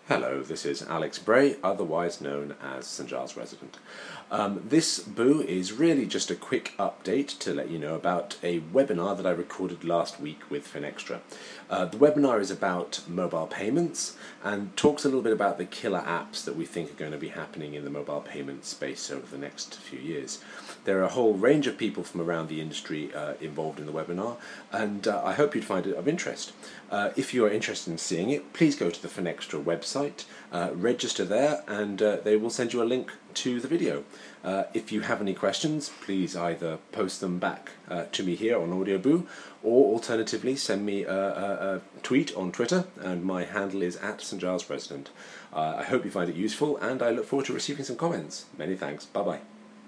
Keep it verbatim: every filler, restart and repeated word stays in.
Hello, this is Alex Bray, otherwise known as Saint Giles Resident. Um, this boo is really just a quick update to let you know about a webinar that I recorded last week with Finextra. Uh, the webinar is about mobile payments and talks a little bit about the killer apps that we think are going to be happening in the mobile payment space over the next few years. There are a whole range of people from around the industry uh, involved in the webinar, and uh, I hope you'd find it of interest. Uh, if you are interested in seeing it, please go to the Finextra website, uh, register there, and uh, they will send you a link to the video. Uh, if you have any questions, please either post them back uh, to me here on AudioBoo, or alternatively send me a, a, a tweet on Twitter, and my handle is at Saint Giles Resident. Uh, I hope you find it useful, and I look forward to receiving some comments. Many thanks. Bye bye.